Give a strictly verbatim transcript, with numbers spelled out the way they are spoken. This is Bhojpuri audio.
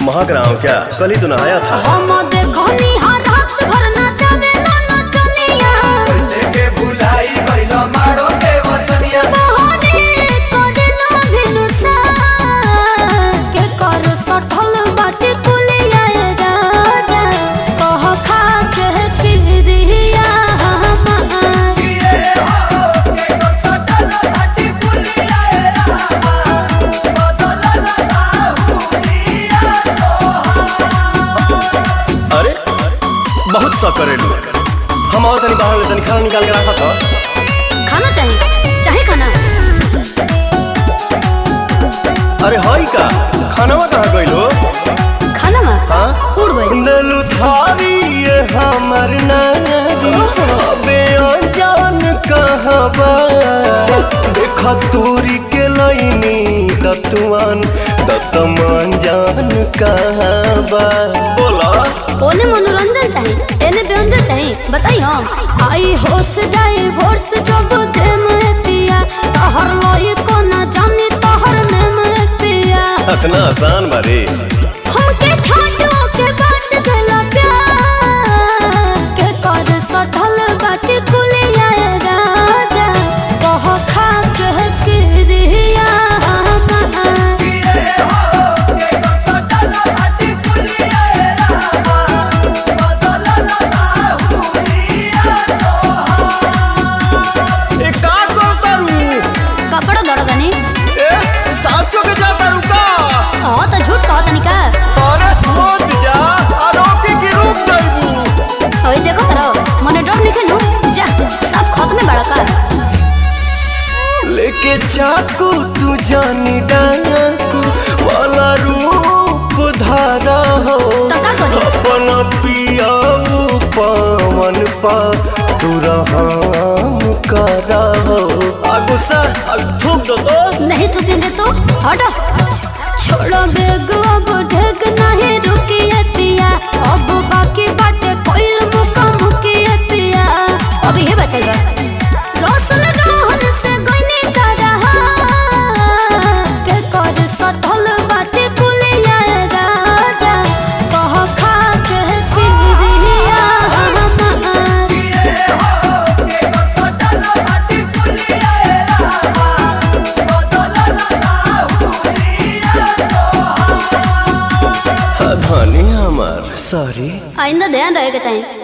महक रहा हूँ क्या? कल ही तो नहाया था। हम देखनी हर रात भर नचावेला नचनिया कैसे के भुलाई गइलो मारो के वचनिया मोहनी कोदिनो भिनुसा के कर सठल बाटे कुलिया राजा कह खा के किरिया ये हो के को सटल हटी कुलिया रामा बदल लगा अरे बहुत सा करेलू। हम और तनी बाहर तनी खाना निकाल के रखा था। खाना चाहिए चाहे खाना। अरे हाई का खानावा कहाँ गइलो? खाना में हाँ उड़ गई दिल थारी ये हमर नारी अबे अनजान कहाँ बा देखा तूरी के लाइनी दतुआन दतमान जान कहाँ बा बोला ओने मनोरंजन चाहिए एने व्यंजन चाहिए बताई हम आई होश जाए भोर्स जब दे में पिया तहर लोई को ना जानी तहर ने में पिया इतना आसान बारे हमके छाटो के बाट देला प्यार के कर सठल बाटे कुलिया राजा कह खा के किरिया ये हो के को सटल हटी कुलिया रामा बदल लगा ए का करतारू? कपड़ा दरदनी ए साचो के जातारू का? हां तो झूठ कहत निका अरे मत जा आरोपी की रुक जाइबू। ओए देखो तरो मने डर निके नु जा सब खत में बड़ा का लेके चाकू तू जानी डाकू वाला रूप धारा हो तो का करी अपन पियाऊ पवन पा तू रहम करा हो आ गुस्सा आ थूक दो तो नहीं थूकेंगे तो हटो छोड़ो बेग अब ढेक नहीं रुकिए पिया अब बाकी बाटे कोइल मुका मुकिए पिया अभी ये बचल बा रोशन रोहन से गइनी तारा के कर सठल बाटे कुलिया राजा कह खा के किरिया ये हो के को सटल हटी कुलिया रामा बदल लगा धनी हमार सॉरी आइंदा ध्यान रहे के चाहिए।